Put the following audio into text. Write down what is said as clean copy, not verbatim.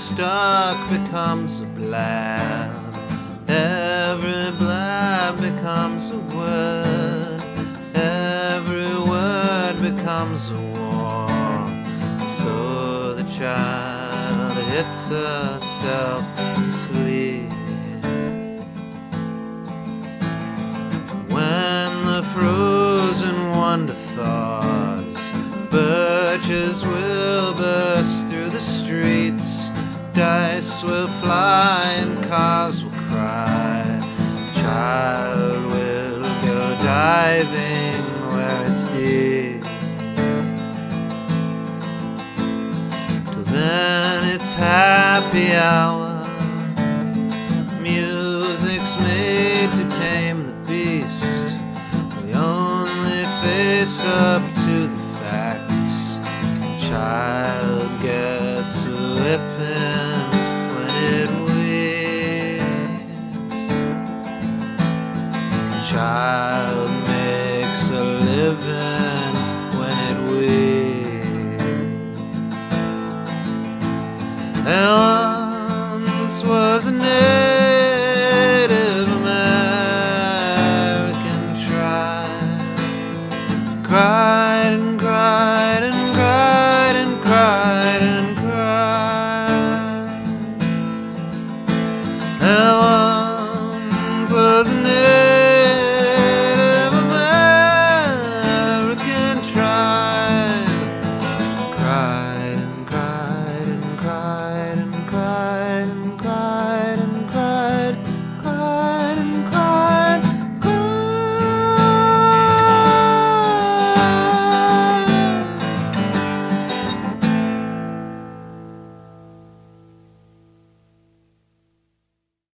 stalk becomes a blab. Every blab becomes a word. Every word becomes a war. So the child hits herself to sleep. When the frozen wonder thaws, birches will burst through the streets, dice will fly and cars will cry. Child will go diving where it's deep. Till then it's happy hour. Music's made to tame the beast. We only face up to the facts. The child gets a whipping when it weeps. The child makes a living when it weeps. There once was a Native American tribe, cried and cried and cried and cried and cried. There once was a